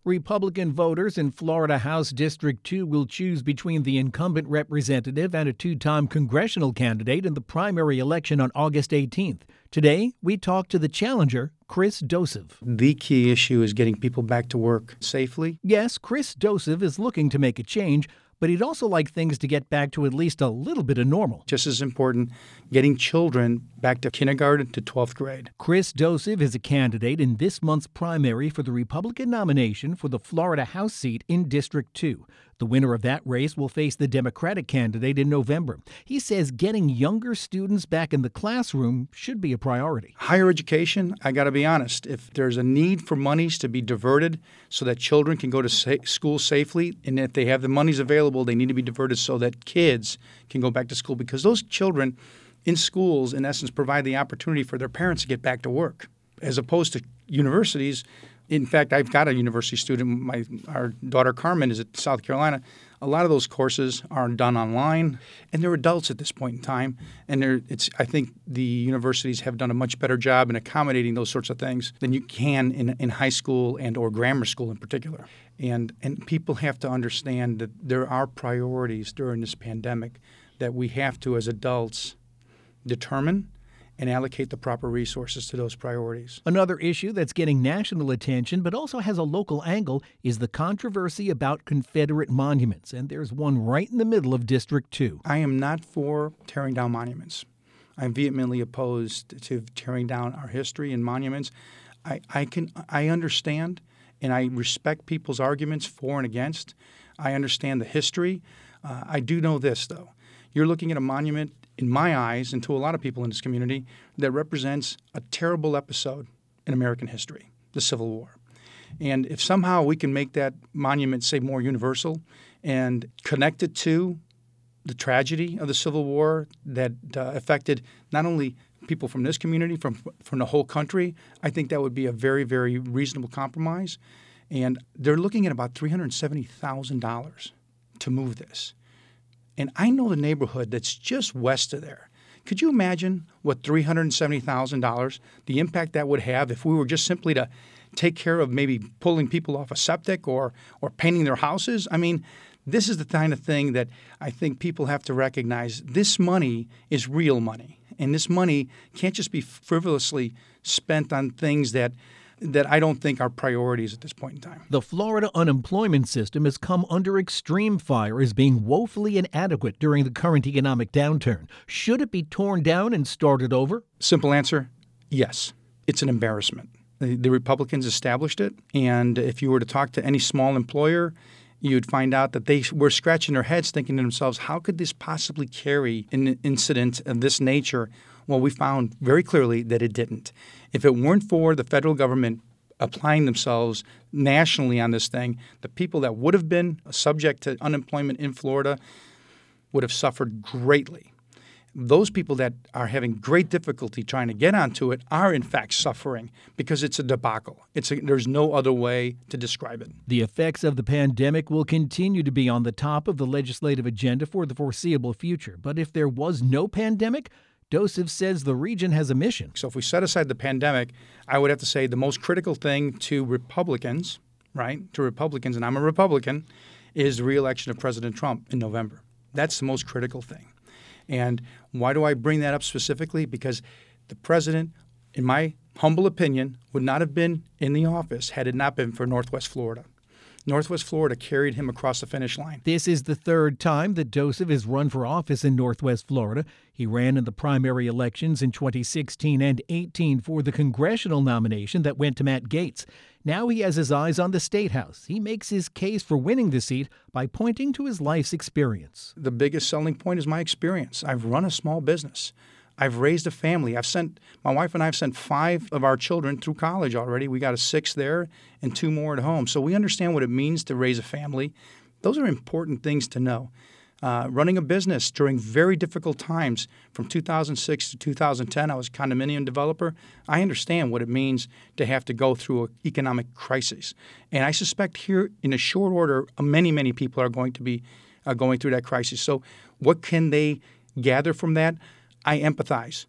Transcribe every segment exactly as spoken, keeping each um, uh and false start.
Republican voters in Florida House District two will choose between the incumbent representative and a two-time congressional candidate in the primary election on August eighteenth. Today, we talk to the challenger, Chris Dosiv. The key issue is getting people back to work safely. Yes, Chris Dosiv is looking to make a change, but he'd also like things to get back to at least a little bit of normal. Just as important, getting children back to kindergarten to twelfth grade. Chris Dosiv is a candidate in this month's primary for the Republican nomination for the Florida House seat in District two. The winner of that race will face the Democratic candidate in November. He says getting younger students back in the classroom should be a priority. Higher education, I got to be honest, if there's a need for monies to be diverted so that children can go to sa- school safely, and if they have the monies available, they need to be diverted so that kids can go back to school, because those children in schools, in essence, provide the opportunity for their parents to get back to work, as opposed to universities. In fact, I've got a university student. My our daughter Carmen is at South Carolina. A lot of those courses are done online, and they're adults at this point in time. And they're, it's I think the universities have done a much better job in accommodating those sorts of things than you can in, in high school and or grammar school in particular. And and people have to understand that there are priorities during this pandemic that we have to, as adults, determine and allocate the proper resources to those priorities. Another issue that's getting national attention but also has a local angle is the controversy about Confederate monuments, and there's one right in the middle of District two. I am not for tearing down monuments. I'm vehemently opposed to tearing down our history and monuments. I, I can I understand and I respect people's arguments for and against. I understand the history. Uh, I do know this, though. You're looking at a monument, in my eyes, and to a lot of people in this community, that represents a terrible episode in American history, the Civil War. And if somehow we can make that monument, say, more universal and connect it to the tragedy of the Civil War that uh, affected not only people from this community, from from the whole country, I think that would be a very, very reasonable compromise. And they're looking at about three hundred seventy thousand dollars to move this. And I know the neighborhood that's just west of there. Could you imagine what three hundred seventy thousand dollars, the impact that would have if we were just simply to take care of maybe pulling people off a septic or or painting their houses? I mean, this is the kind of thing that I think people have to recognize. This money is real money. And this money can't just be frivolously spent on things that that I don't think are priorities at this point in time. The Florida unemployment system has come under extreme fire as being woefully inadequate during the current economic downturn. Should it be torn down and started over? Simple answer, yes. It's an embarrassment. The, the Republicans established it, and if you were to talk to any small employer, you'd find out that they were scratching their heads thinking to themselves, how could this possibly carry an incident of this nature? Well, we found very clearly that it didn't. If it weren't for the federal government applying themselves nationally on this thing, the people that would have been subject to unemployment in Florida would have suffered greatly. Those people that are having great difficulty trying to get onto it are, in fact, suffering because it's a debacle. It's a, there's no other way to describe it. The effects of the pandemic will continue to be on the top of the legislative agenda for the foreseeable future. But if there was no pandemic, Dosiv says the region has a mission. So if we set aside the pandemic, I would have to say the most critical thing to Republicans, right, to Republicans, and I'm a Republican, is the re-election of President Trump in November. That's the most critical thing. And why do I bring that up specifically? Because the president, in my humble opinion, would not have been in the office had it not been for Northwest Florida. Northwest Florida carried him across the finish line. This is the third time that Dosiv has run for office in Northwest Florida. He ran in the primary elections in twenty sixteen and eighteen for the congressional nomination that went to Matt Gaetz. Now he has his eyes on the State House. He makes his case for winning the seat by pointing to his life's experience. The biggest selling point is my experience. I've run a small business. I've raised a family. I've sent my wife and I have sent five of our children through college already. We got a sixth there and two more at home. So we understand what it means to raise a family. Those are important things to know. Uh, running a business during very difficult times from two thousand six to two thousand ten, I was a condominium developer. I understand what it means to have to go through an economic crisis. And I suspect here in a short order, many, many people are going to be uh, going through that crisis. So what can they gather from that? I empathize.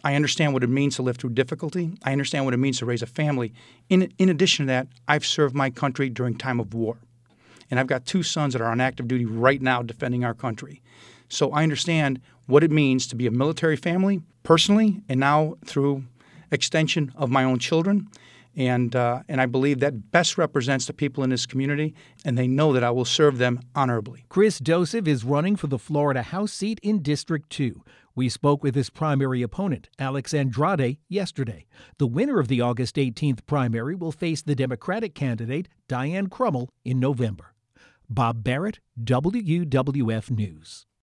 I understand what it means to live through difficulty. I understand what it means to raise a family. In, in addition to that, I've served my country during time of war. And I've got two sons that are on active duty right now defending our country. So I understand what it means to be a military family personally and now through extension of my own children. And uh, and I believe that best represents the people in this community, and they know that I will serve them honorably. Chris Dosif is running for the Florida House seat in District two. We spoke with his primary opponent, Alex Andrade, yesterday. The winner of the August eighteenth primary will face the Democratic candidate, Diane Crummell, in November. Bob Barrett, W W F News.